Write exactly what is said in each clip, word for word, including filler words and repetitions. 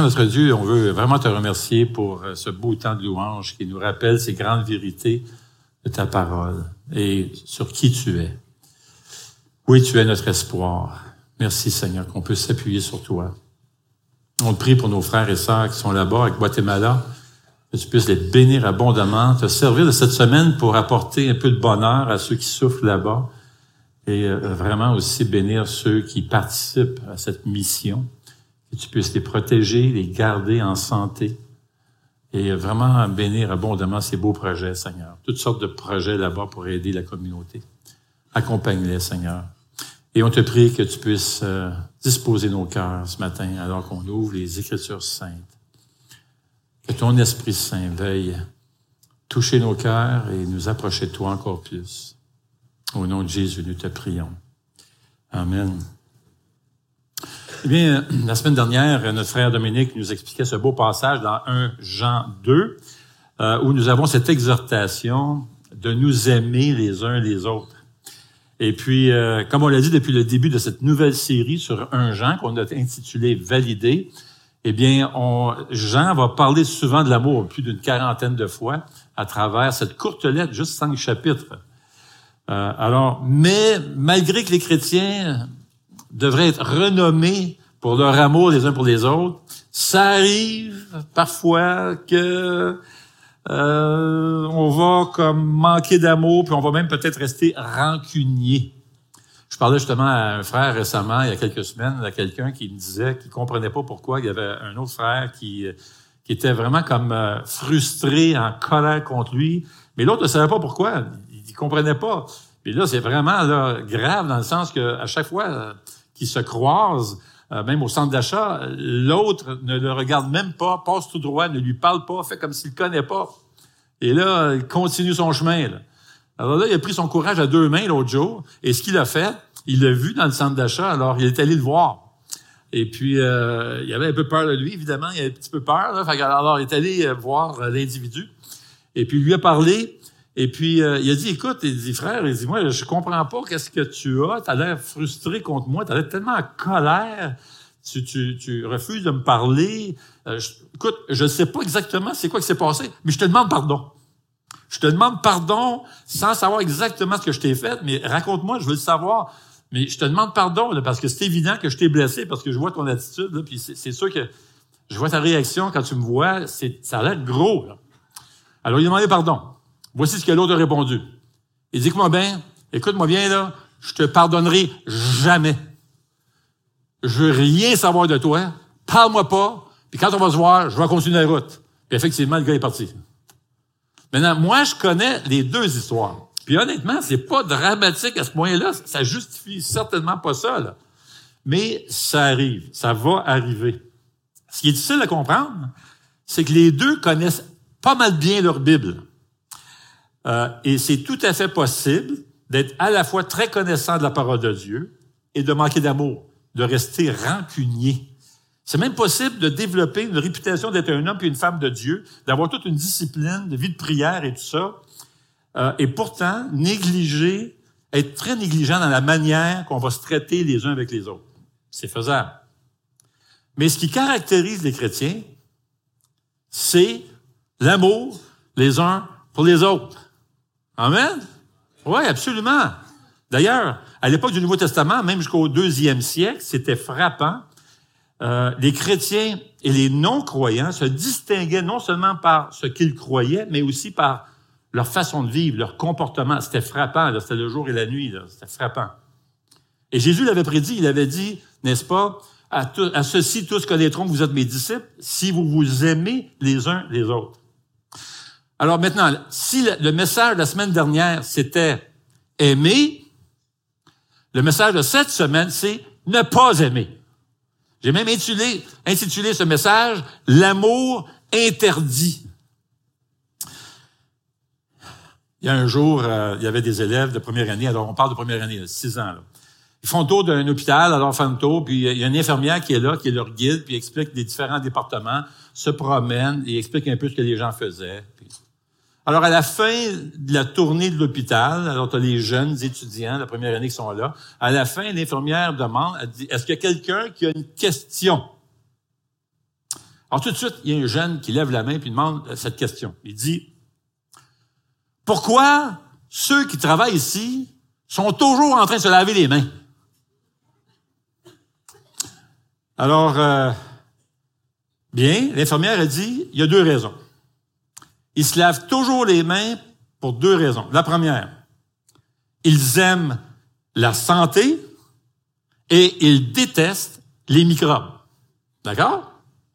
Seigneur notre Dieu, on veut vraiment te remercier pour ce beau temps de louange qui nous rappelle ces grandes vérités de ta parole et sur qui tu es. Oui, tu es notre espoir. Merci Seigneur qu'on peut s'appuyer sur toi. On te prie pour nos frères et sœurs qui sont là-bas, à Guatemala, que tu puisses les bénir abondamment, te servir de cette semaine pour apporter un peu de bonheur à ceux qui souffrent là-bas et vraiment aussi bénir ceux qui participent à cette mission, que tu puisses les protéger, les garder en santé et vraiment bénir abondamment ces beaux projets, Seigneur. Toutes sortes de projets là-bas pour aider la communauté. Accompagne-les, Seigneur. Et on te prie que tu puisses euh, disposer nos cœurs ce matin alors qu'on ouvre les Écritures saintes. Que ton Esprit Saint veille toucher nos cœurs et nous approcher de toi encore plus. Au nom de Jésus, nous te prions. Amen. Eh bien, la semaine dernière, notre frère Dominique nous expliquait ce beau passage dans premier Jean deux, euh, où nous avons cette exhortation de nous aimer les uns les autres. Et puis, euh, comme on l'a dit depuis le début de cette nouvelle série sur premier Jean, qu'on a intitulée « Valider », eh bien, on, Jean va parler souvent de l'amour plus d'une quarantaine de fois à travers cette courte lettre, juste cinq chapitres. Euh, alors, mais malgré que les chrétiens devraient être renommés pour leur amour les uns pour les autres, ça arrive parfois que euh, on va comme manquer d'amour, puis on va même peut-être rester rancunier. Je parlais justement à un frère récemment, il y a quelques semaines, à quelqu'un qui me disait qu'il comprenait pas pourquoi il y avait un autre frère qui qui était vraiment comme euh, frustré, en colère contre lui, mais l'autre ne savait pas pourquoi, il, il comprenait pas. Et là, c'est vraiment là, grave dans le sens que à chaque fois euh, qu'ils se croisent, euh, même au centre d'achat, l'autre ne le regarde même pas, passe tout droit, ne lui parle pas, fait comme s'il le connaît pas. Et là, il continue son chemin. Là. Alors là, il a pris son courage à deux mains l'autre jour, et ce qu'il a fait, il l'a vu dans le centre d'achat, alors il est allé le voir. Et puis, euh, il avait un peu peur de lui, évidemment, il avait un petit peu peur. Là, fait que, alors, il est allé voir l'individu, et puis il lui a parlé, et puis euh, il a dit, écoute, il dit, frère, il dit, moi, je comprends pas qu'est-ce que tu as, t'as l'air frustré contre moi, t'as l'air tellement en colère, tu, tu, tu refuses de me parler. Euh, je, écoute, je sais pas exactement c'est quoi qui s'est passé, mais je te demande pardon. Je te demande pardon sans savoir exactement ce que je t'ai fait, mais raconte-moi, je veux le savoir. Mais je te demande pardon, là, parce que c'est évident que je t'ai blessé, parce que je vois ton attitude, là, puis c'est, c'est sûr que je vois ta réaction quand tu me vois, c'est, ça a l'air gros, là. Alors, il a demandé pardon. Voici ce que l'autre a répondu. Il dit, écoute-moi bien, écoute-moi bien, là, je te pardonnerai jamais. Je veux rien savoir de toi, parle-moi pas, puis quand on va se voir, je vais continuer la route. Puis effectivement, le gars est parti. Maintenant, moi, je connais les deux histoires. Puis honnêtement, c'est pas dramatique à ce point-là. Ça justifie certainement pas ça, là. Mais ça arrive. Ça va arriver. Ce qui est difficile à comprendre, c'est que les deux connaissent pas mal bien leur Bible. Euh, et c'est tout à fait possible d'être à la fois très connaissant de la parole de Dieu et de manquer d'amour, de rester rancunier. C'est même possible de développer une réputation d'être un homme et une femme de Dieu, d'avoir toute une discipline, de vie de prière et tout ça, euh, et pourtant négliger, être très négligent dans la manière qu'on va se traiter les uns avec les autres. C'est faisable. Mais ce qui caractérise les chrétiens, c'est l'amour les uns pour les autres. Amen? Oui, absolument. D'ailleurs, à l'époque du Nouveau Testament, même jusqu'au deuxième siècle, c'était frappant. Euh, les chrétiens et les non-croyants se distinguaient non seulement par ce qu'ils croyaient, mais aussi par leur façon de vivre, leur comportement. C'était frappant, là, c'était le jour et la nuit, là, c'était frappant. Et Jésus l'avait prédit, il avait dit, n'est-ce pas, à, tout, à ceux-ci tous connaîtront que vous êtes mes disciples, si vous vous aimez les uns les autres. Alors maintenant, si le, le message de la semaine dernière, c'était aimer, le message de cette semaine, c'est ne pas aimer. J'ai même intitulé, intitulé ce message « L'amour interdit ». Il y a un jour, euh, il y avait des élèves de première année, alors on parle de première année, là, six ans. Là. Ils font le tour d'un hôpital, alors ils font le tour, puis il y a une infirmière qui est là, qui est leur guide, puis explique les différents départements, se promène et explique un peu ce que les gens faisaient. Puis... Alors, à la fin de la tournée de l'hôpital, alors tu as les jeunes étudiants de la première année qui sont là, à la fin, l'infirmière demande, elle dit, est-ce qu'il y a quelqu'un qui a une question? Alors tout de suite, il y a un jeune qui lève la main puis demande cette question. Il dit, « Pourquoi ceux qui travaillent ici sont toujours en train de se laver les mains? » Alors, euh, bien, l'infirmière a dit, il y a deux raisons. Ils se lavent toujours les mains pour deux raisons. La première, ils aiment la santé et ils détestent les microbes. D'accord?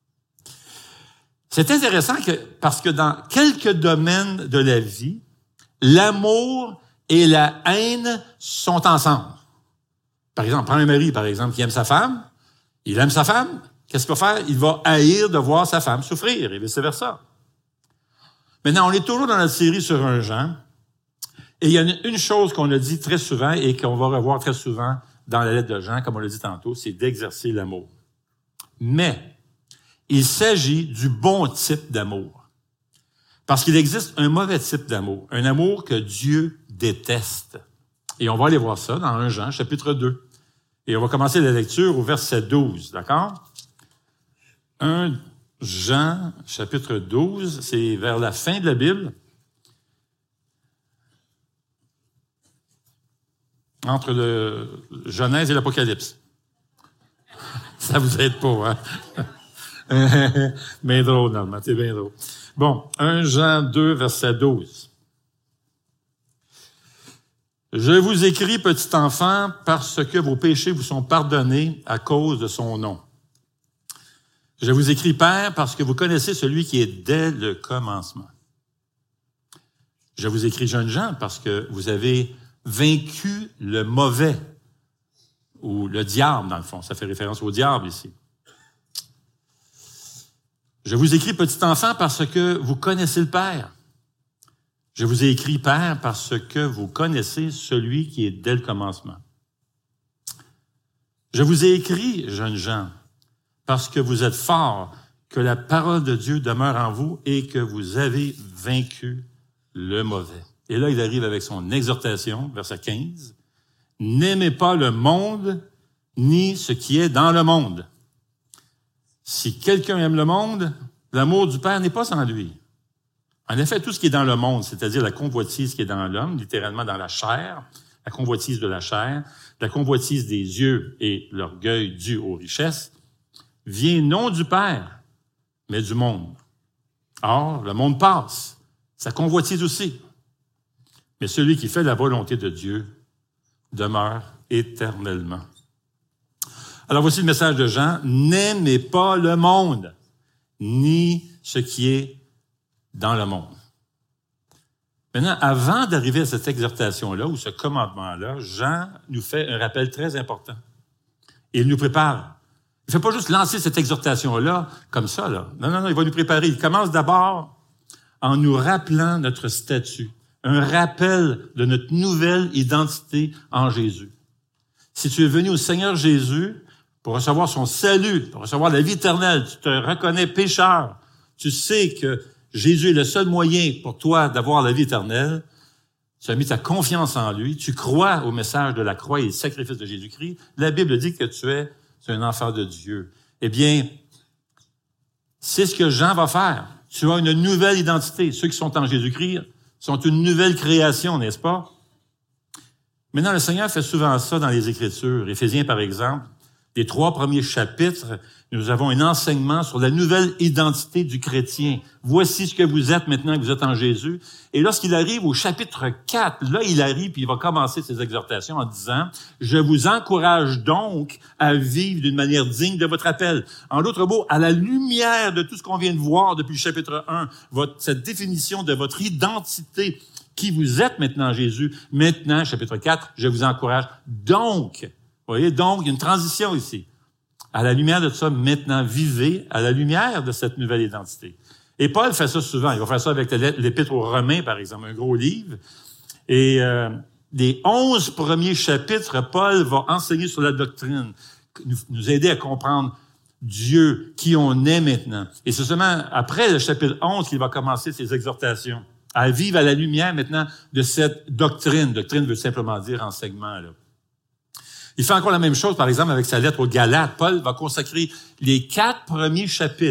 C'est intéressant que, parce que dans quelques domaines de la vie, l'amour et la haine sont ensemble. Par exemple, prends un mari, par exemple, qui aime sa femme. Il aime sa femme. Qu'est-ce qu'il va faire? Il va haïr de voir sa femme souffrir et vice-versa. Maintenant, on est toujours dans notre série sur un Jean. Et il y a une, une chose qu'on a dit très souvent et qu'on va revoir très souvent dans la lettre de Jean, comme on l'a dit tantôt, c'est d'exercer l'amour. Mais il s'agit du bon type d'amour. Parce qu'il existe un mauvais type d'amour, un amour que Dieu déteste. Et on va aller voir ça dans un Jean, chapitre deux. Et on va commencer la lecture au verset douze, d'accord? un Jean, chapitre douze, c'est vers la fin de la Bible. Entre le Genèse et l'Apocalypse. Ça vous aide pas, hein? Bien drôle, normalement, c'est bien drôle. Bon, un Jean deux, verset douze. « Je vous écris, petit enfant, parce que vos péchés vous sont pardonnés à cause de son nom. Je vous écris, Père, parce que vous connaissez celui qui est dès le commencement. Je vous écris, jeunes gens, parce que vous avez vaincu le mauvais, ou le diable, dans le fond. Ça fait référence au diable ici. Je vous écris, petit enfant, parce que vous connaissez le Père. Je vous ai écrit, Père, parce que vous connaissez celui qui est dès le commencement. Je vous ai écrit, jeunes gens, parce que vous êtes forts, que la parole de Dieu demeure en vous et que vous avez vaincu le mauvais. » Et là, il arrive avec son exhortation, verset quinze. « N'aimez pas le monde, ni ce qui est dans le monde. Si quelqu'un aime le monde, l'amour du Père n'est pas en lui. En effet, tout ce qui est dans le monde, c'est-à-dire la convoitise qui est dans l'homme, littéralement dans la chair, la convoitise de la chair, la convoitise des yeux et l'orgueil dû aux richesses, vient non du Père, mais du monde. Or, le monde passe, sa convoitise aussi. Mais celui qui fait la volonté de Dieu demeure éternellement. » Alors voici le message de Jean. « N'aimez pas le monde, ni ce qui est dans le monde. » Maintenant, avant d'arriver à cette exhortation-là, ou ce commandement-là, Jean nous fait un rappel très important. Et il nous prépare. Il ne fait pas juste lancer cette exhortation-là comme ça, là. Non, non, non, il va nous préparer. Il commence d'abord en nous rappelant notre statut, un rappel de notre nouvelle identité en Jésus. Si tu es venu au Seigneur Jésus pour recevoir son salut, pour recevoir la vie éternelle, tu te reconnais pécheur, tu sais que Jésus est le seul moyen pour toi d'avoir la vie éternelle, tu as mis ta confiance en lui, tu crois au message de la croix et le sacrifice de Jésus-Christ, la Bible dit que tu es un enfant de Dieu. Eh bien, c'est ce que Jean va faire. Tu as une nouvelle identité. Ceux qui sont en Jésus-Christ sont une nouvelle création, n'est-ce pas? Maintenant, le Seigneur fait souvent ça dans les Écritures. Éphésiens, par exemple, les trois premiers chapitres, nous avons un enseignement sur la nouvelle identité du chrétien. Voici ce que vous êtes maintenant que vous êtes en Jésus. Et lorsqu'il arrive au chapitre quatre, là, il arrive puis il va commencer ses exhortations en disant « Je vous encourage donc à vivre d'une manière digne de votre appel. » En d'autres mots, à la lumière de tout ce qu'on vient de voir depuis le chapitre un, votre, cette définition de votre identité, qui vous êtes maintenant en Jésus, maintenant, chapitre quatre, je vous encourage donc. Vous voyez, donc, il y a une transition ici. À la lumière de tout ça, maintenant, vivez à la lumière de cette nouvelle identité. Et Paul fait ça souvent. Il va faire ça avec l'Épître aux Romains, par exemple, un gros livre. Et euh, les onze premiers chapitres, Paul va enseigner sur la doctrine, nous, nous aider à comprendre Dieu, qui on est maintenant. Et c'est seulement après le chapitre onze qu'il va commencer ses exhortations, à vivre à la lumière maintenant de cette doctrine. Doctrine veut simplement dire enseignement, là. Il fait encore la même chose, par exemple, avec sa lettre aux Galates. Paul va consacrer les quatre premiers chapitres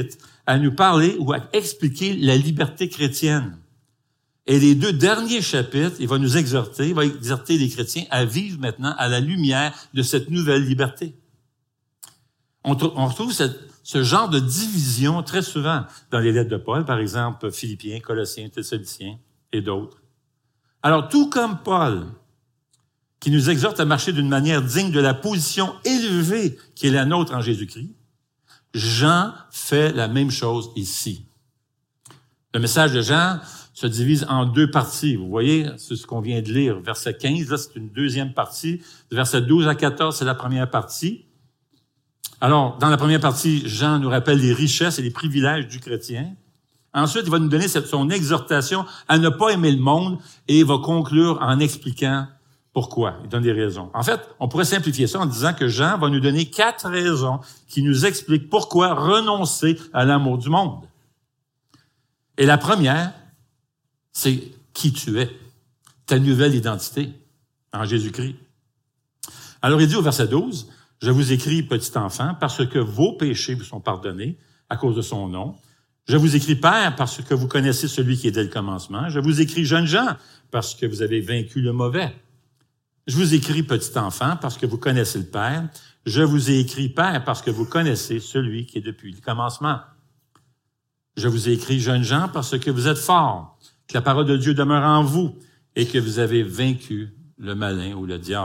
à nous parler ou à expliquer la liberté chrétienne. Et les deux derniers chapitres, il va nous exhorter, il va exhorter les chrétiens à vivre maintenant à la lumière de cette nouvelle liberté. On, on retrouve cette, ce genre de division très souvent dans les lettres de Paul, par exemple Philippiens, Colossiens, Thessaloniciens et d'autres. Alors, tout comme Paul, qui nous exhorte à marcher d'une manière digne de la position élevée qui est la nôtre en Jésus-Christ, Jean fait la même chose ici. Le message de Jean se divise en deux parties. Vous voyez, c'est ce qu'on vient de lire. Verset quinze, là, c'est une deuxième partie. Verset douze à quatorze, c'est la première partie. Alors, dans la première partie, Jean nous rappelle les richesses et les privilèges du chrétien. Ensuite, il va nous donner cette, son exhortation à ne pas aimer le monde et il va conclure en expliquant pourquoi. Il donne des raisons. En fait, on pourrait simplifier ça en disant que Jean va nous donner quatre raisons qui nous expliquent pourquoi renoncer à l'amour du monde. Et la première, c'est qui tu es, ta nouvelle identité en Jésus-Christ. Alors, il dit au verset douze, « Je vous écris, petit enfant, parce que vos péchés vous sont pardonnés à cause de son nom. Je vous écris, Père, parce que vous connaissez celui qui est dès le commencement. Je vous écris, jeunes gens, parce que vous avez vaincu le mauvais. Je vous écris, petit enfant, parce que vous connaissez le Père. Je vous ai écrit, Père, parce que vous connaissez celui qui est depuis le commencement. Je vous ai écrit, jeunes gens, parce que vous êtes forts, que la parole de Dieu demeure en vous et que vous avez vaincu le malin ou le diable. »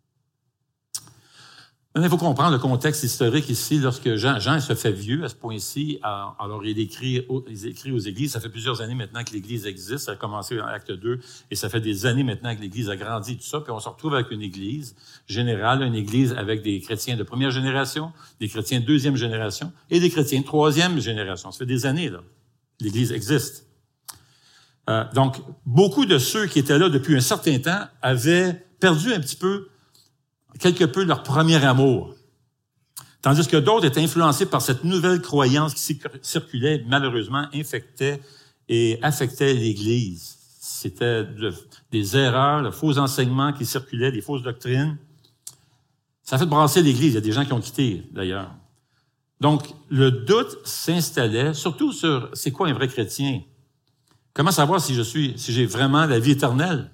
Il faut comprendre le contexte historique ici. Lorsque Jean, Jean se fait vieux à ce point-ci, alors il écrit, il écrit aux églises. Ça fait plusieurs années maintenant que l'Église existe. Ça a commencé en Acte deux et ça fait des années maintenant que l'Église a grandi, tout ça. Puis on se retrouve avec une Église générale, une Église avec des chrétiens de première génération, des chrétiens de deuxième génération et des chrétiens de troisième génération. Ça fait des années, là. L'Église existe. Euh, donc, beaucoup de ceux qui étaient là depuis un certain temps avaient perdu un petit peu quelque peu leur premier amour. Tandis que d'autres étaient influencés par cette nouvelle croyance qui circulait, malheureusement, infectait et affectait l'Église. C'était de, des erreurs, de faux enseignements qui circulaient, des fausses doctrines. Ça a fait brasser l'Église. Il y a des gens qui ont quitté, d'ailleurs. Donc, le doute s'installait, surtout sur c'est quoi un vrai chrétien? Comment savoir si je suis, si j'ai vraiment la vie éternelle?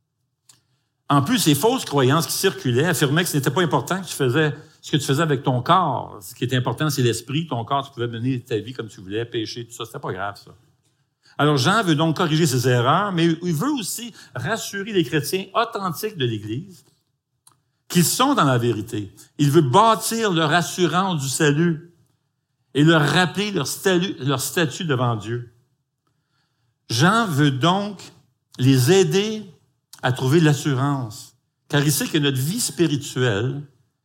En plus, ces fausses croyances qui circulaient affirmaient que ce n'était pas important que tu faisais ce que tu faisais avec ton corps. Ce qui était important, c'est l'esprit. Ton corps, tu pouvais mener ta vie comme tu voulais, pécher, tout ça. C'était pas grave, ça. Alors, Jean veut donc corriger ces erreurs, mais il veut aussi rassurer les chrétiens authentiques de l'Église qu'ils sont dans la vérité. Il veut bâtir leur assurance du salut et leur rappeler leur statut, leur statut devant Dieu. Jean veut donc les aider à trouver l'assurance, car il sait que notre vie spirituelle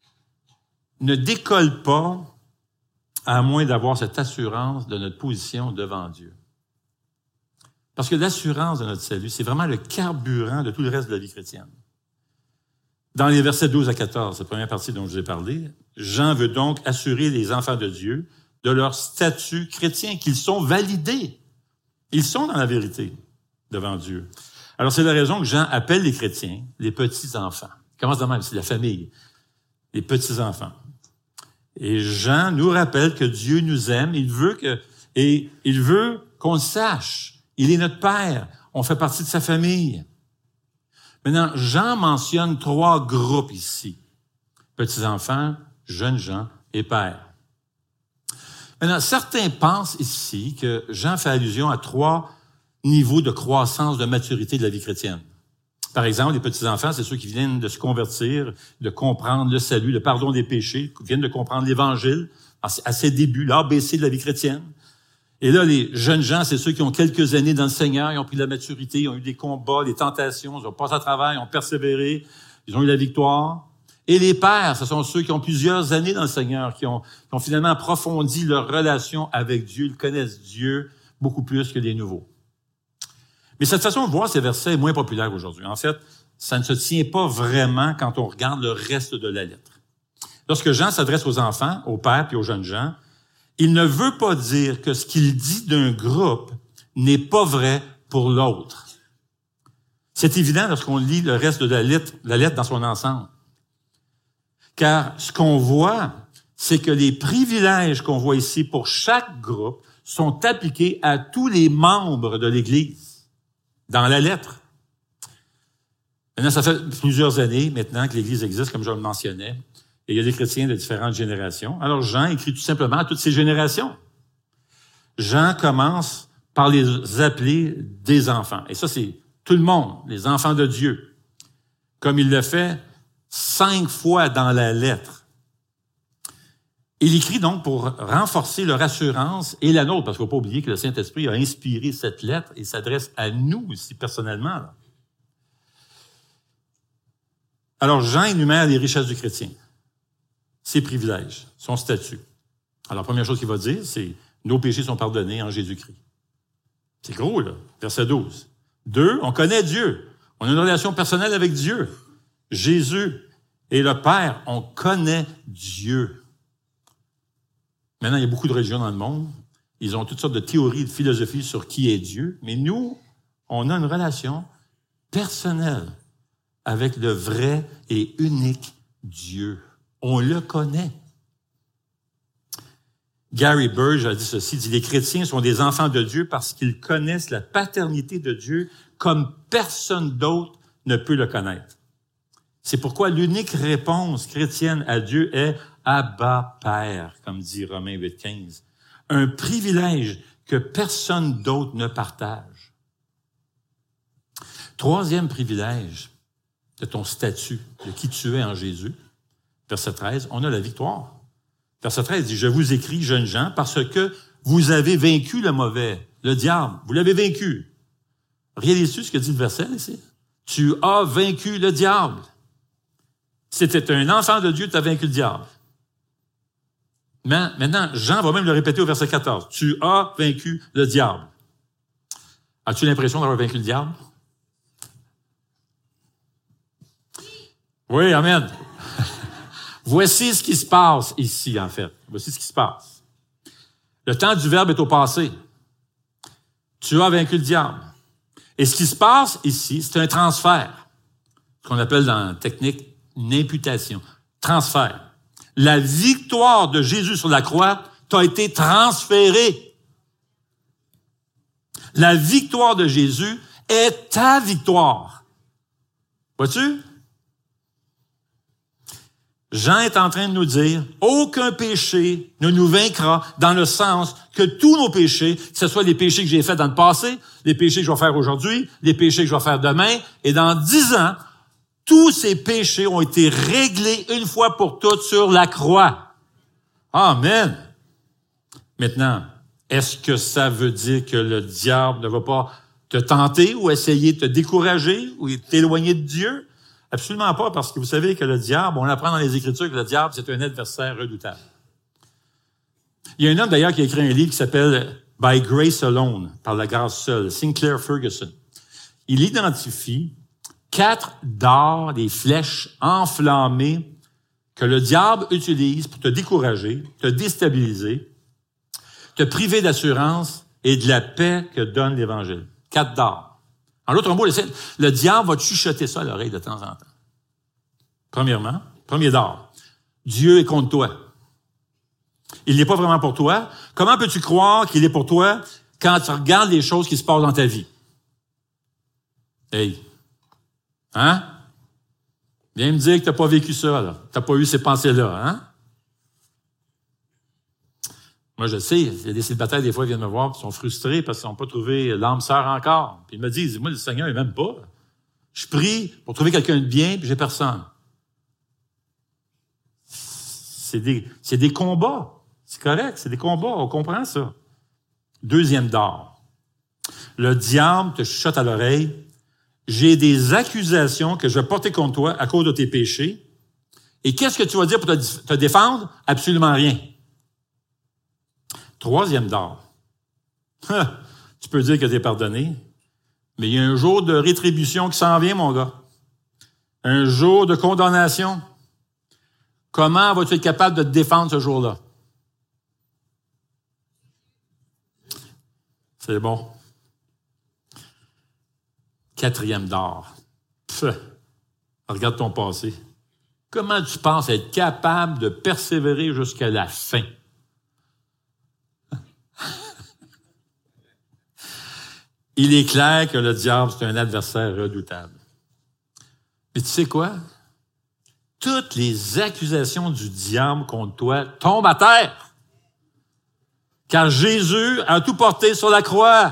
ne décolle pas à moins d'avoir cette assurance de notre position devant Dieu. Parce que l'assurance de notre salut, c'est vraiment le carburant de tout le reste de la vie chrétienne. Dans les versets douze à quatorze, cette première partie dont je vous ai parlé, Jean veut donc assurer les enfants de Dieu de leur statut chrétien, qu'ils sont validés. Ils sont dans la vérité devant Dieu. Alors, c'est la raison que Jean appelle les chrétiens les petits-enfants. Il commence de même, c'est la famille, les petits-enfants. Et Jean nous rappelle que Dieu nous aime, il veut que, et il veut qu'on le sache. Il est notre Père, on fait partie de sa famille. Maintenant, Jean mentionne trois groupes ici. Petits-enfants, jeunes gens et pères. Maintenant, certains pensent ici que Jean fait allusion à trois niveau de croissance, de maturité de la vie chrétienne. Par exemple, les petits-enfants, c'est ceux qui viennent de se convertir, de comprendre le salut, le pardon des péchés, qui viennent de comprendre l'Évangile à ses débuts, l'A B C de la vie chrétienne. Et là, les jeunes gens, c'est ceux qui ont quelques années dans le Seigneur, ils ont pris de la maturité, ils ont eu des combats, des tentations, ils ont passé à travers, ils ont persévéré, ils ont eu la victoire. Et les pères, ce sont ceux qui ont plusieurs années dans le Seigneur, qui ont, qui ont finalement approfondi leur relation avec Dieu, ils connaissent Dieu beaucoup plus que les nouveaux. Mais cette façon de voir ces versets est moins populaire aujourd'hui. En fait, ça ne se tient pas vraiment quand on regarde le reste de la lettre. Lorsque Jean s'adresse aux enfants, aux pères puis aux jeunes gens, il ne veut pas dire que ce qu'il dit d'un groupe n'est pas vrai pour l'autre. C'est évident lorsqu'on lit le reste de la lettre, la lettre dans son ensemble. Car ce qu'on voit, c'est que les privilèges qu'on voit ici pour chaque groupe sont appliquées à tous les membres de l'Église, dans la lettre. Maintenant, ça fait plusieurs années maintenant que l'Église existe, comme je le mentionnais, et il y a des chrétiens de différentes générations. Alors, Jean écrit tout simplement à toutes ces générations. Jean commence par les appeler des enfants. Et ça, c'est tout le monde, les enfants de Dieu. Comme il le fait cinq fois dans la lettre. Il écrit donc pour renforcer leur assurance et la nôtre, parce qu'il ne faut pas oublier que le Saint-Esprit a inspiré cette lettre et s'adresse à nous aussi personnellement. Là. Alors, Jean énumère les richesses du chrétien, ses privilèges, son statut. Alors, la première chose qu'il va dire, c'est « Nos péchés sont pardonnés en Jésus-Christ ». C'est gros, là. Verset douze. Deux, on connaît Dieu. On a une relation personnelle avec Dieu. Jésus et le Père, on connaît Dieu. Maintenant, il y a beaucoup de religions dans le monde. Ils ont toutes sortes de théories, de philosophies sur qui est Dieu. Mais nous, on a une relation personnelle avec le vrai et unique Dieu. On le connaît. Gary Burge a dit ceci, dit « Les chrétiens sont des enfants de Dieu parce qu'ils connaissent la paternité de Dieu comme personne d'autre ne peut le connaître. C'est pourquoi l'unique réponse chrétienne à Dieu est « Abba, Père », comme dit Romains huit quinze. Un privilège que personne d'autre ne partage. Troisième privilège de ton statut, de qui tu es en Jésus. Verset treize, on a la victoire. Verset treize dit, « Je vous écris, jeunes gens, parce que vous avez vaincu le mauvais, le diable. Vous l'avez vaincu. » Réalisez-vous ce que dit le verset ici? « Tu as vaincu le diable. » Si tu es un enfant de Dieu, tu as vaincu le diable. Mais maintenant, Jean va même le répéter au verset quatorze. « Tu as vaincu le diable. » As-tu l'impression d'avoir vaincu le diable? Oui, amen. Voici ce qui se passe ici, en fait. Voici ce qui se passe. Le temps du verbe est au passé. Tu as vaincu le diable. Et ce qui se passe ici, c'est un transfert. Ce qu'on appelle dans la technique une imputation. Transfert. La victoire de Jésus sur la croix t'a été transférée. La victoire de Jésus est ta victoire. Vois-tu? Jean est en train de nous dire, aucun péché ne nous vaincra dans le sens que tous nos péchés, que ce soit les péchés que j'ai faits dans le passé, les péchés que je vais faire aujourd'hui, les péchés que je vais faire demain, et dans dix ans, tous ces péchés ont été réglés une fois pour toutes sur la croix. Amen. Maintenant, est-ce que ça veut dire que le diable ne va pas te tenter ou essayer de te décourager ou t'éloigner de Dieu? Absolument pas, parce que vous savez que le diable, on apprend dans les Écritures que le diable, c'est un adversaire redoutable. Il y a un homme d'ailleurs qui a écrit un livre qui s'appelle « By Grace Alone », par la grâce seule, Sinclair Ferguson. Il identifie quatre dards, des flèches enflammées que le diable utilise pour te décourager, te déstabiliser, te priver d'assurance et de la paix que donne l'Évangile. Quatre dards. En l'autre mot, le, le diable va te chuchoter ça à l'oreille de temps en temps. Premièrement, premier dard, Dieu est contre toi. Il n'est pas vraiment pour toi. Comment peux-tu croire qu'il est pour toi quand tu regardes les choses qui se passent dans ta vie? Hey! Hein? Viens me dire que tu n'as pas vécu ça, là. Tu n'as pas eu ces pensées-là, hein? Moi, je sais, il y a des célibataires, des fois, ils viennent me voir, ils sont frustrés parce qu'ils n'ont pas trouvé l'âme sœur encore. Puis ils me disent, moi, le Seigneur, il m'aime pas. Je prie pour trouver quelqu'un de bien, puis j'ai personne. C'est des, c'est des combats. C'est correct, c'est des combats, on comprend ça. Deuxième dard. Le diable te chuchote à l'oreille. J'ai des accusations que je vais porter contre toi à cause de tes péchés. Et qu'est-ce que tu vas dire pour te, te défendre? Absolument rien. Troisième dard. Tu peux dire que tu es pardonné, mais il y a un jour de rétribution qui s'en vient, mon gars. Un jour de condamnation. Comment vas-tu être capable de te défendre ce jour-là? C'est bon. Quatrième dard. Pff, regarde ton passé. Comment tu penses être capable de persévérer jusqu'à la fin? il est clair que le diable, c'est un adversaire redoutable. Mais tu sais quoi? Toutes les accusations du diable contre toi tombent à terre. Car Jésus a tout porté sur la croix.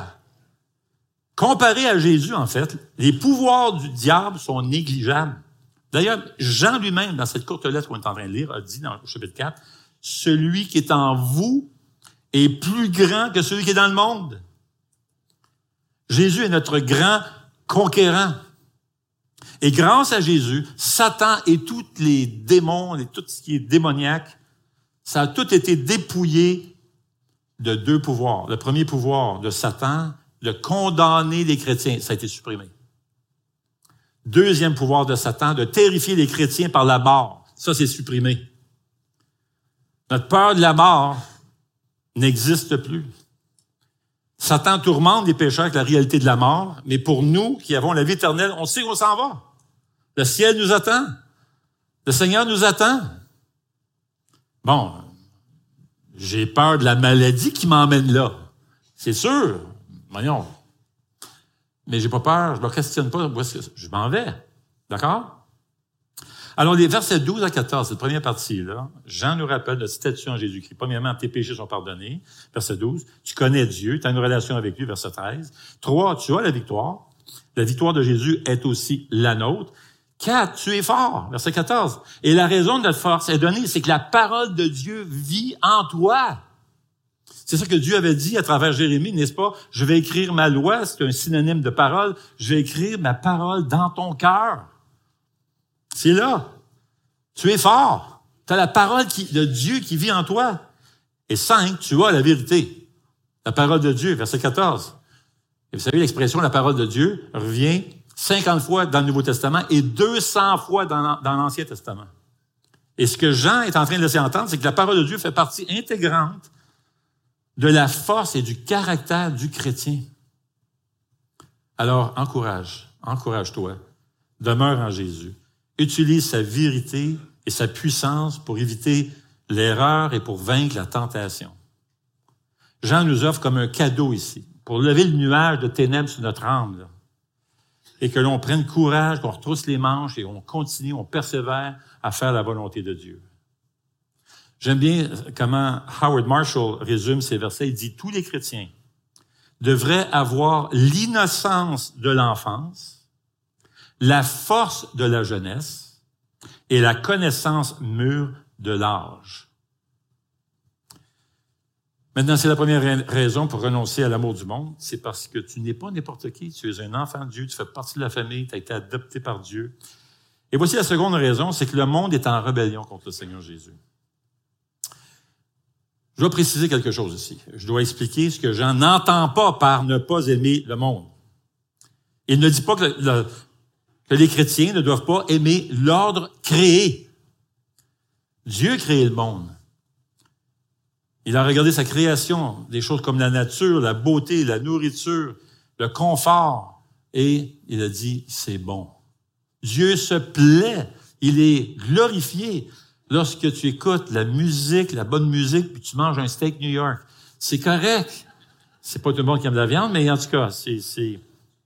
Comparé à Jésus, en fait, les pouvoirs du diable sont négligeables. D'ailleurs, Jean lui-même, dans cette courte lettre qu'on est en train de lire, a dit dans le chapitre quatre, « Celui qui est en vous est plus grand que celui qui est dans le monde. » Jésus est notre grand conquérant. Et grâce à Jésus, Satan et tous les démons et tout ce qui est démoniaque, ça a tout été dépouillé de deux pouvoirs. Le premier pouvoir de Satan, de condamner les chrétiens, ça a été supprimé. Deuxième pouvoir de Satan, de terrifier les chrétiens par la mort. Ça, c'est supprimé. Notre peur de la mort n'existe plus. Satan tourmente les pécheurs avec la réalité de la mort, mais pour nous qui avons la vie éternelle, on sait où on s'en va. Le ciel nous attend. Le Seigneur nous attend. Bon, j'ai peur de la maladie qui m'emmène là. C'est sûr. Voyons. Mais j'ai pas peur, je me questionne pas, je m'en vais. D'accord? Alors, les versets douze à quatorze, cette première partie-là, Jean nous rappelle notre statut en Jésus-Christ. Premièrement, tes péchés sont pardonnés. Verset douze, tu connais Dieu, tu as une relation avec lui. Verset treize. Trois, tu as la victoire. La victoire de Jésus est aussi la nôtre. Quatre, tu es fort. Verset quatorze. Et la raison de notre force est donnée, c'est que la parole de Dieu vit en toi. C'est ça que Dieu avait dit à travers Jérémie, n'est-ce pas? Je vais écrire ma loi, c'est un synonyme de parole. Je vais écrire ma parole dans ton cœur. C'est là. Tu es fort. Tu as la parole qui, de Dieu qui vit en toi. Et cinq, tu as la vérité. La parole de Dieu, verset quatorze. Et vous savez, l'expression la parole de Dieu revient cinquante fois dans le Nouveau Testament et deux cents fois dans, dans l'Ancien Testament. Et ce que Jean est en train de laisser entendre, c'est que la parole de Dieu fait partie intégrante de la force et du caractère du chrétien. Alors, encourage, encourage-toi, demeure en Jésus. Utilise sa vérité et sa puissance pour éviter l'erreur et pour vaincre la tentation. Jean nous offre comme un cadeau ici, pour lever le nuage de ténèbres sur notre âme, là, et que l'on prenne courage, qu'on retrousse les manches et on continue, on persévère à faire la volonté de Dieu. J'aime bien comment Howard Marshall résume ces versets. Il dit « Tous les chrétiens devraient avoir l'innocence de l'enfance, la force de la jeunesse et la connaissance mûre de l'âge. » Maintenant, c'est la première raison pour renoncer à l'amour du monde. C'est parce que tu n'es pas n'importe qui. Tu es un enfant de Dieu, tu fais partie de la famille, tu as été adopté par Dieu. Et voici la seconde raison, c'est que le monde est en rébellion contre le Seigneur Jésus. Je dois préciser quelque chose ici. Je dois expliquer ce que Jean n'entend pas par ne pas aimer le monde. Il ne dit pas que, le, le, que les chrétiens ne doivent pas aimer l'ordre créé. Dieu a créé le monde. Il a regardé sa création, des choses comme la nature, la beauté, la nourriture, le confort, et il a dit, c'est bon. Dieu se plaît, il est glorifié lorsque tu écoutes la musique, la bonne musique, puis tu manges un steak New York. C'est correct. C'est pas tout le monde qui aime la viande, mais en tout cas, c'est... c'est...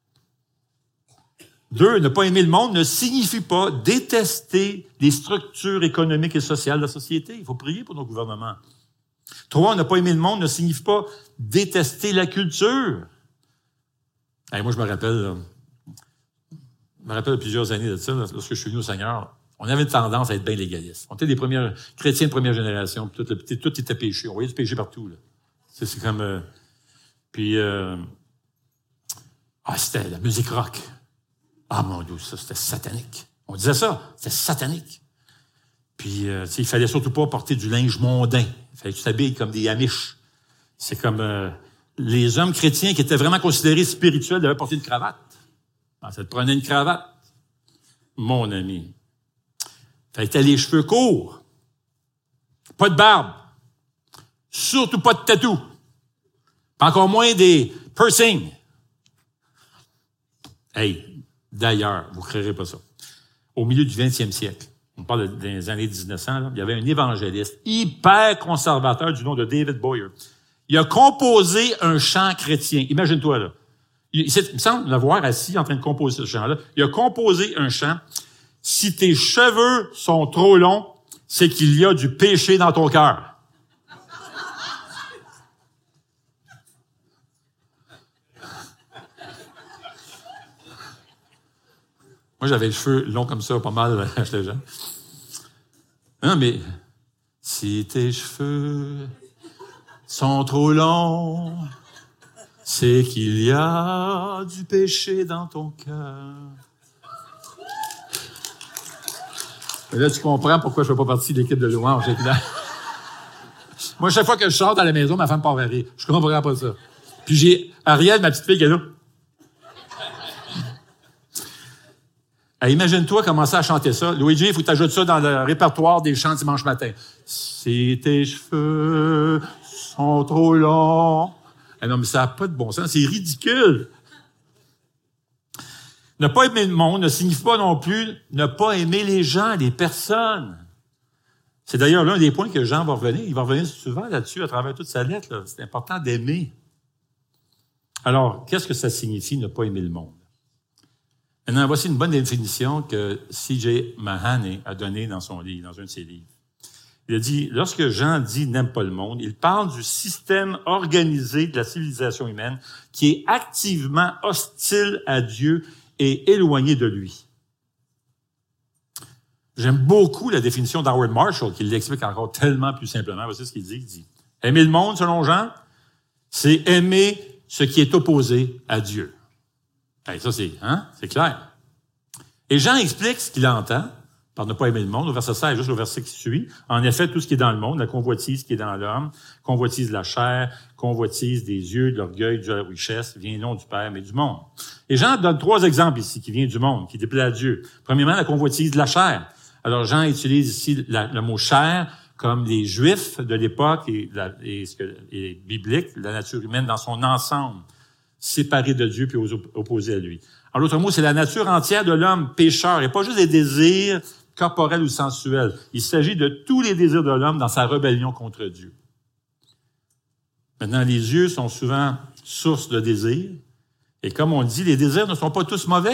Deux, ne pas aimer le monde ne signifie pas détester les structures économiques et sociales de la société. Il faut prier pour nos gouvernements. Trois, ne pas aimer le monde ne signifie pas détester la culture. Hey, moi, je me rappelle, là, je me rappelle de plusieurs années de ça, lorsque je suis venu au Seigneur, on avait une tendance à être bien légaliste. On était des premiers chrétiens de première génération, puis tout, le, tout était péché. On voyait du péché partout, là. C'est, c'est comme... Euh, puis... Euh, ah, c'était la musique rock. Ah, mon Dieu, ça, c'était satanique. On disait ça, c'était satanique. Puis, euh, tu sais, il fallait surtout pas porter du linge mondain. Il fallait que tu t'habilles comme des Amish. C'est comme euh, les hommes chrétiens qui étaient vraiment considérés spirituels devaient porter une cravate. Ah, ça te prenait une cravate, mon ami. Fallait que t'aies les cheveux courts. Pas de barbe. Surtout pas de tatou. Pas encore moins des piercings. Hey, d'ailleurs, vous ne créerez pas ça. Au milieu du vingtième siècle, on parle des années dix-neuf cents, là, il y avait un évangéliste hyper conservateur du nom de David Boyer. Il a composé un chant chrétien. Imagine-toi, là. Il, il me semble le voir assis en train de composer ce chant-là. Il a composé un chant. « Si tes cheveux sont trop longs, c'est qu'il y a du péché dans ton cœur. » Moi, j'avais les cheveux longs comme ça, pas mal, quand j'étais jeune. Non, mais si tes cheveux sont trop longs, c'est qu'il y a du péché dans ton cœur. Et là, tu comprends pourquoi je ne fais pas partie de l'équipe de louange. Moi, chaque fois que je sors à la maison, ma femme part à rire. Je comprends vraiment pas ça. Puis j'ai Ariel, ma petite fille, qui est là. Hey, imagine-toi commencer à chanter ça. Luigi, il faut que tu ajoutes ça dans le répertoire des chants dimanche matin. Si tes cheveux sont trop longs. Eh non, mais ça n'a pas de bon sens. C'est ridicule. Ne pas aimer le monde ne signifie pas non plus ne pas aimer les gens, les personnes. C'est d'ailleurs l'un des points que Jean va revenir. Il va revenir souvent là-dessus à travers toute sa lettre. Là. C'est important d'aimer. Alors, qu'est-ce que ça signifie ne pas aimer le monde? Maintenant, voici une bonne définition que C J Mahoney a donnée dans son livre, dans un de ses livres. Il a dit, lorsque Jean dit « n'aime pas le monde », il parle du système organisé de la civilisation humaine qui est activement hostile à Dieu et éloigné de lui. J'aime beaucoup la définition d'Howard Marshall qui l'explique encore tellement plus simplement. Voici ce qu'il dit. Il dit, « Aimer le monde, selon Jean, c'est aimer ce qui est opposé à Dieu. » Hey, ça, c'est, hein? C'est clair. Et Jean explique ce qu'il entend par ne pas aimer le monde, au verset seize, juste au verset qui suit. En effet, tout ce qui est dans le monde, la convoitise qui est dans l'homme, convoitise de la chair, convoitise des yeux, de l'orgueil, de la richesse, vient non du Père, mais du monde. Et Jean donne trois exemples ici qui viennent du monde, qui déplaît à Dieu. Premièrement, la convoitise de la chair. Alors, Jean utilise ici la, le mot chair comme les Juifs de l'époque et, la, et ce que et biblique, la nature humaine dans son ensemble, séparée de Dieu puis opposée à lui. En l'autre mot, c'est la nature entière de l'homme pécheur, et pas juste des désirs corporels ou sensuels. Il s'agit de tous les désirs de l'homme dans sa rébellion contre Dieu. Maintenant, les yeux sont souvent source de désirs, et comme on dit, les désirs ne sont pas tous mauvais.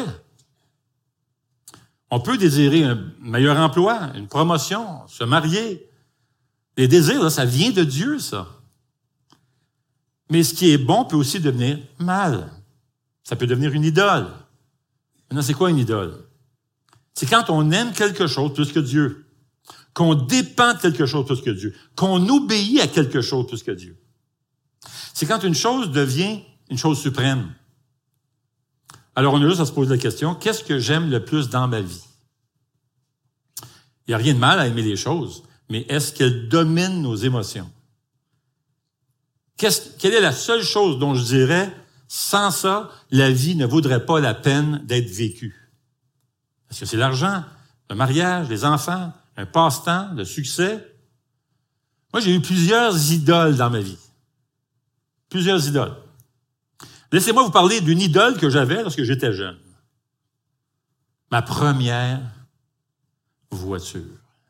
On peut désirer un meilleur emploi, une promotion, se marier. Les désirs, là, ça vient de Dieu, ça. Mais ce qui est bon peut aussi devenir mal. Ça peut devenir une idole. Maintenant, c'est quoi une idole? C'est quand on aime quelque chose plus que Dieu, qu'on dépend de quelque chose plus que Dieu, qu'on obéit à quelque chose plus que Dieu. C'est quand une chose devient une chose suprême. Alors, on a juste à se poser la question, qu'est-ce que j'aime le plus dans ma vie? Il n'y a rien de mal à aimer les choses, mais est-ce qu'elles dominent nos émotions? Qu'est-ce, quelle est la seule chose dont je dirais, sans ça, la vie ne vaudrait pas la peine d'être vécue? Est-ce que c'est l'argent, le mariage, les enfants, un passe-temps, le succès? Moi, j'ai eu plusieurs idoles dans ma vie. Plusieurs idoles. Laissez-moi vous parler d'une idole que j'avais lorsque j'étais jeune. Ma première voiture.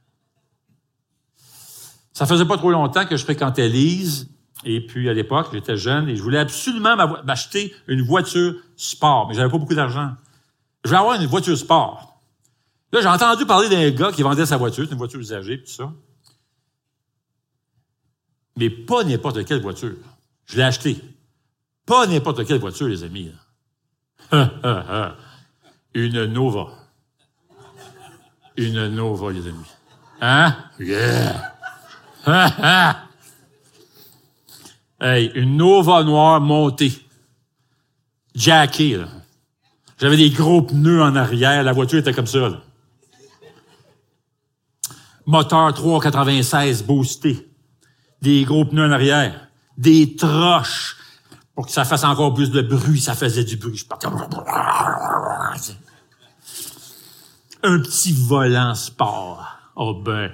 Ça faisait pas trop longtemps que je fréquentais Lise, et puis à l'époque, j'étais jeune, et je voulais absolument m'acheter une voiture sport, mais j'avais pas beaucoup d'argent. Je voulais avoir une voiture sport. Là, j'ai entendu parler d'un gars qui vendait sa voiture, c'est une voiture usagée, tout ça. Mais pas n'importe quelle voiture. Je l'ai acheté. Pas n'importe quelle voiture, les amis. Une Nova. Une Nova, les amis. Hein? Yeah! Hey, une Nova noire montée. Jackée, là. J'avais des gros pneus en arrière. La voiture était comme ça, là. Moteur trois quatre-vingt-seize boosté. Des gros pneus en arrière. Des troches. Pour que ça fasse encore plus de bruit, ça faisait du bruit. Je partais. Un petit volant sport. Oh ben.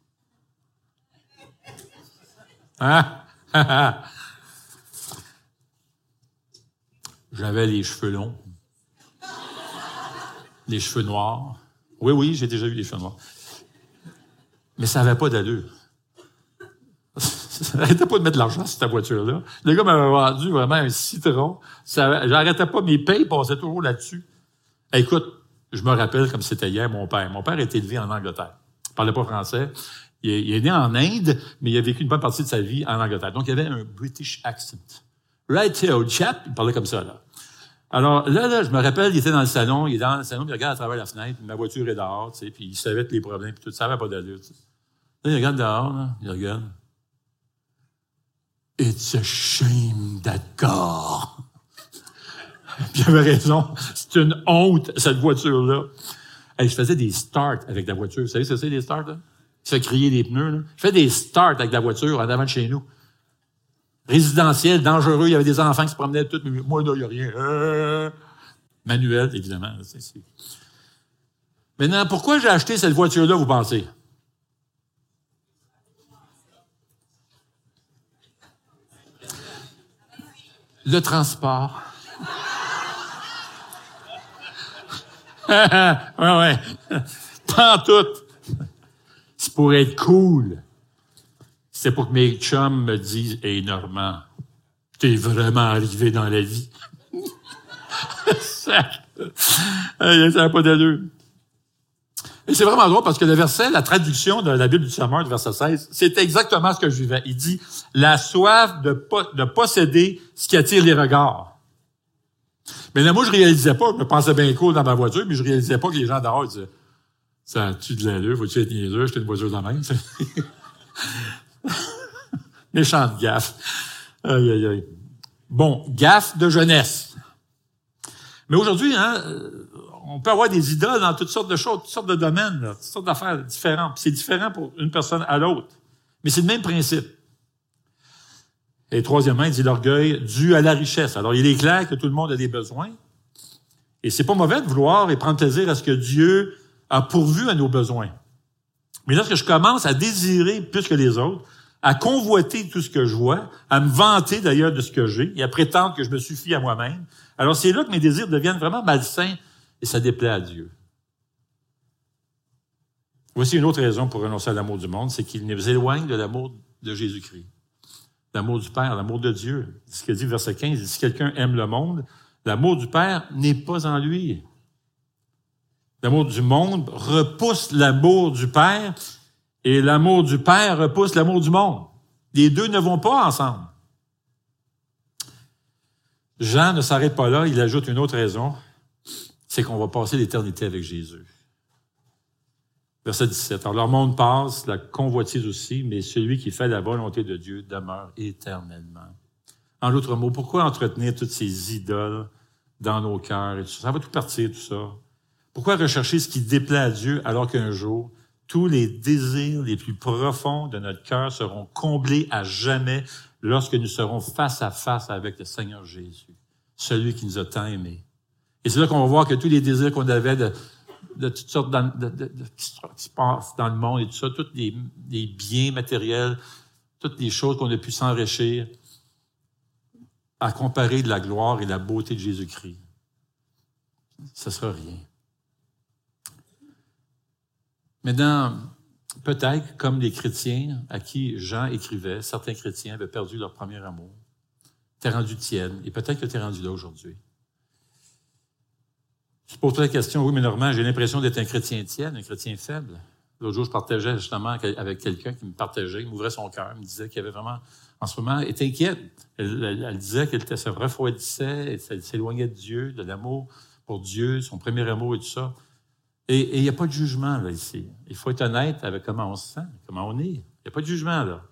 Hein? J'avais les cheveux longs. Les cheveux noirs. Oui, oui, j'ai déjà eu les cheveux noirs. Mais ça n'avait pas d'allure. J'arrêtais pas de mettre de l'argent sur ta voiture-là. Le gars m'avait vendu vraiment un citron. Ça, j'arrêtais pas, mes payes passaient toujours là-dessus. Écoute, je me rappelle comme c'était hier, mon père. Mon père a été élevé en Angleterre. Il parlait pas français. Il est, il est né en Inde, mais il a vécu une bonne partie de sa vie en Angleterre. Donc, il avait un British accent. Right here, old chap. Il parlait comme ça, là. Alors, là, là, je me rappelle, il était dans le salon, il est dans le salon, puis il regarde à travers la fenêtre, ma voiture est dehors, tu sais, puis il savait tous les problèmes, puis tout, ça n'avait pas d'allure, tu sais. Là, il regarde dehors, là, il regarde. It's a shame that car. Puis il avait raison. C'est une honte, cette voiture-là. Hey, je faisais des starts avec la voiture. Vous savez ce que c'est, des starts, là? Je fais crier les pneus, là. Je fais des starts avec la voiture en avant de chez nous. Résidentiel, dangereux, il y avait des enfants qui se promenaient tout, mais moi, là, il n'y a rien. Euh... Manuel, évidemment. C'est, c'est... Maintenant, pourquoi j'ai acheté cette voiture-là, vous pensez? Le transport. ouais, ouais. Pas en tout. C'est pour être cool. C'est pour que mes chums me disent « Hey, Normand, t'es vraiment arrivé dans la vie. » Ça n'a pas d'allure. Et c'est vraiment drôle parce que le verset, la traduction de la Bible du Sommeur, du verset seize, c'est exactement ce que je vivais. Il dit « La soif de, po- de posséder ce qui attire les regards. » Mais là, moi, je réalisais pas, je me pensais bien cool dans ma voiture, mais je réalisais pas que les gens dehors disaient « Ça a-tu de l'allure? Faut-tu être niaiseux? J'étais une voiture de même. » Méchante gaffe. Aïe, aïe, aïe. Bon, gaffe de jeunesse. Mais aujourd'hui, hein, on peut avoir des idoles dans toutes sortes de choses, toutes sortes de domaines, là, toutes sortes d'affaires différentes. Puis c'est différent pour une personne à l'autre. Mais c'est le même principe. Et troisièmement, il dit l'orgueil dû à la richesse. Alors, il est clair que tout le monde a des besoins. Et c'est pas mauvais de vouloir et prendre plaisir à ce que Dieu a pourvu à nos besoins. Mais lorsque je commence à désirer plus que les autres, à convoiter tout ce que je vois, à me vanter d'ailleurs de ce que j'ai, et à prétendre que je me suffis à moi-même, alors c'est là que mes désirs deviennent vraiment malsains et ça déplaît à Dieu. Voici une autre raison pour renoncer à l'amour du monde, c'est qu'il nous éloigne de l'amour de Jésus-Christ. L'amour du Père, l'amour de Dieu. C'est ce que dit le verset quinze, il dit, si quelqu'un aime le monde, l'amour du Père n'est pas en lui. L'amour du monde repousse l'amour du Père et l'amour du Père repousse l'amour du monde. Les deux ne vont pas ensemble. Jean ne s'arrête pas là, il ajoute une autre raison, c'est qu'on va passer l'éternité avec Jésus. Verset dix-sept. Alors, leur monde passe, la convoitise aussi, mais celui qui fait la volonté de Dieu demeure éternellement. En d'autres mots, pourquoi entretenir toutes ces idoles dans nos cœurs et tout ça? Ça va tout partir, tout ça. Pourquoi rechercher ce qui déplaît à Dieu alors qu'un jour, tous les désirs les plus profonds de notre cœur seront comblés à jamais lorsque nous serons face à face avec le Seigneur Jésus, celui qui nous a tant aimés. Et c'est là qu'on va voir que tous les désirs qu'on avait de, de toutes sortes de, de, de, de, qui se passent dans le monde et tout ça, tous les, les biens matériels, toutes les choses qu'on a pu s'enrichir, à comparer de la gloire et la beauté de Jésus-Christ, ce sera rien. Maintenant, peut-être, comme les chrétiens à qui Jean écrivait, certains chrétiens avaient perdu leur premier amour, t'es rendu tiède, et peut-être que t'es rendu là aujourd'hui. Je pose la question, oui, mais Normand, j'ai l'impression d'être un chrétien tiède, un chrétien faible. L'autre jour, je partageais justement avec quelqu'un qui me partageait, il m'ouvrait son cœur, il me disait qu'il avait vraiment, en ce moment, était inquiète. Elle, elle, elle disait qu'elle se refroidissait, elle s'éloignait de Dieu, de l'amour pour Dieu, son premier amour et tout ça. Et il n'y a pas de jugement, là, ici. Il faut être honnête avec comment on se sent, comment on est. Il n'y a pas de jugement, là.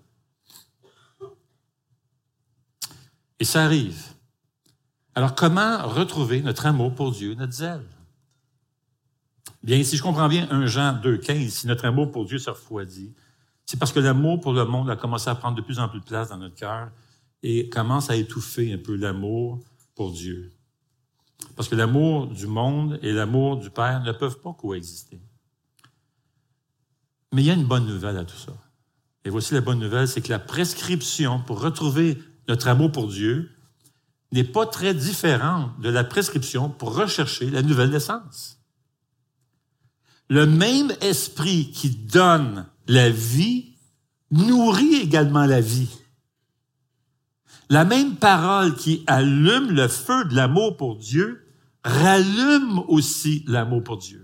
Et ça arrive. Alors, comment retrouver notre amour pour Dieu, notre zèle? Bien, si je comprends bien, un Jean deux quinze, si notre amour pour Dieu se refroidit, c'est parce que l'amour pour le monde a commencé à prendre de plus en plus de place dans notre cœur et commence à étouffer un peu l'amour pour Dieu. Parce que l'amour du monde et l'amour du Père ne peuvent pas coexister. Mais il y a une bonne nouvelle à tout ça. Et voici la bonne nouvelle, c'est que la prescription pour retrouver notre amour pour Dieu n'est pas très différente de la prescription pour rechercher la nouvelle naissance. Le même esprit qui donne la vie nourrit également la vie. La même parole qui allume le feu de l'amour pour Dieu rallume aussi l'amour pour Dieu.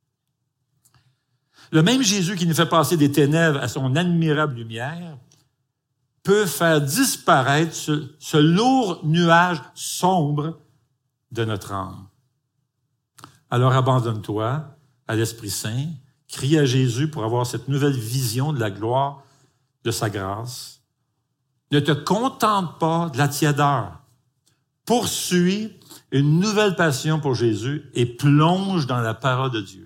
Le même Jésus qui nous fait passer des ténèbres à son admirable lumière peut faire disparaître ce, ce lourd nuage sombre de notre âme. Alors abandonne-toi à l'Esprit Saint, crie à Jésus pour avoir cette nouvelle vision de la gloire de sa grâce. Ne te contente pas de la tiédeur. Poursuis une nouvelle passion pour Jésus et plonge dans la parole de Dieu.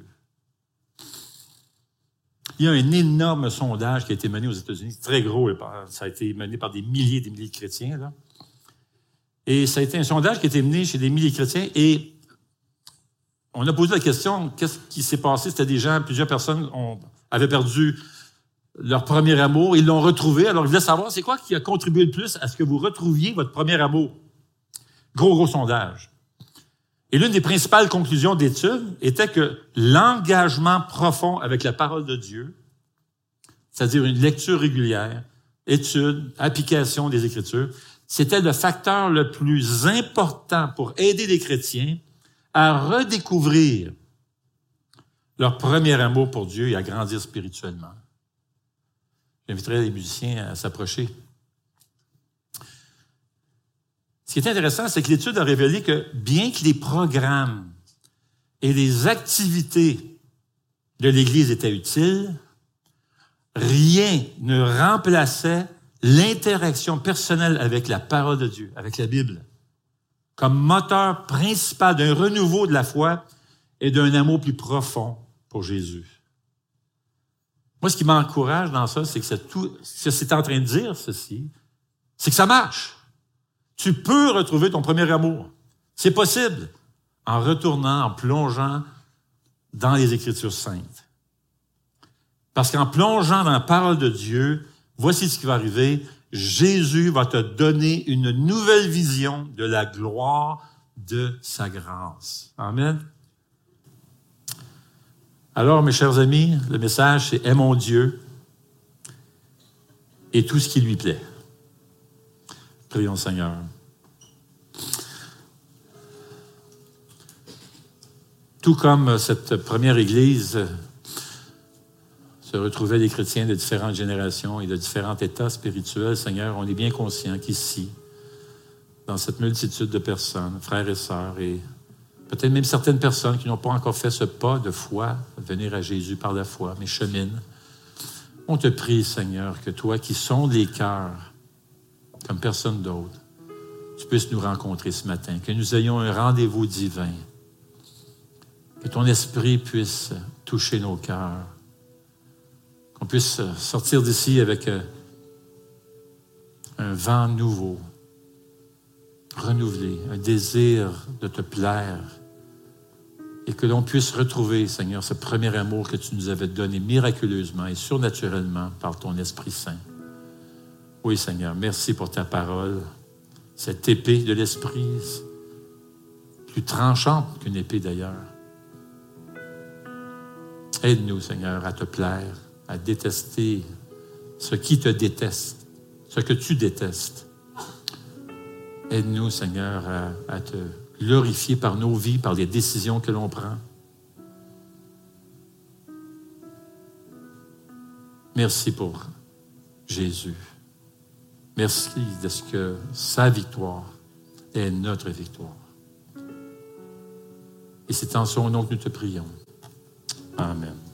Il y a un énorme sondage qui a été mené aux États-Unis, très gros, ça a été mené par des milliers et des milliers de chrétiens, là. Et ça a été un sondage qui a été mené chez des milliers de chrétiens et on a posé la question, qu'est-ce qui s'est passé? C'était des gens, plusieurs personnes ont, avaient perdu leur premier amour, ils l'ont retrouvé, alors ils voulaient savoir c'est quoi qui a contribué le plus à ce que vous retrouviez votre premier amour. Gros, gros sondage. Et l'une des principales conclusions d'études était que l'engagement profond avec la parole de Dieu, c'est-à-dire une lecture régulière, étude, application des Écritures, c'était le facteur le plus important pour aider les chrétiens à redécouvrir leur premier amour pour Dieu et à grandir spirituellement. J'inviterai les musiciens à s'approcher. Ce qui est intéressant, c'est que l'étude a révélé que bien que les programmes et les activités de l'Église étaient utiles, rien ne remplaçait l'interaction personnelle avec la parole de Dieu, avec la Bible, comme moteur principal d'un renouveau de la foi et d'un amour plus profond pour Jésus. Moi, ce qui m'encourage dans ça, c'est que c'est tout, ce que c'est en train de dire, ceci, c'est que ça marche. Tu peux retrouver ton premier amour. C'est possible en retournant, en plongeant dans les Écritures saintes. Parce qu'en plongeant dans la parole de Dieu, voici ce qui va arriver. Jésus va te donner une nouvelle vision de la gloire de sa grâce. Amen. Alors, mes chers amis, le message, c'est « Aimons Dieu et tout ce qui lui plaît ». Prions le Seigneur. Tout comme cette première Église se retrouvaient des chrétiens de différentes générations et de différents états spirituels, Seigneur, on est bien conscient qu'ici, dans cette multitude de personnes, frères et sœurs, et peut-être même certaines personnes qui n'ont pas encore fait ce pas de foi, de venir à Jésus par la foi, mais cheminent, on te prie, Seigneur, que toi qui sondes les cœurs, comme personne d'autre, tu puisses nous rencontrer ce matin, que nous ayons un rendez-vous divin, que ton esprit puisse toucher nos cœurs, qu'on puisse sortir d'ici avec un vent nouveau, renouvelé, un désir de te plaire, et que l'on puisse retrouver, Seigneur, ce premier amour que tu nous avais donné miraculeusement et surnaturellement par ton Esprit Saint. Oui, Seigneur, merci pour ta parole, cette épée de l'Esprit, plus tranchante qu'une épée d'ailleurs. Aide-nous, Seigneur, à te plaire, à détester ce qui te déteste, ce que tu détestes. Aide-nous, Seigneur, à, à te glorifier par nos vies, par les décisions que l'on prend. Merci pour Jésus. Merci de ce que sa victoire est notre victoire. Et c'est en son nom que nous te prions. Amen.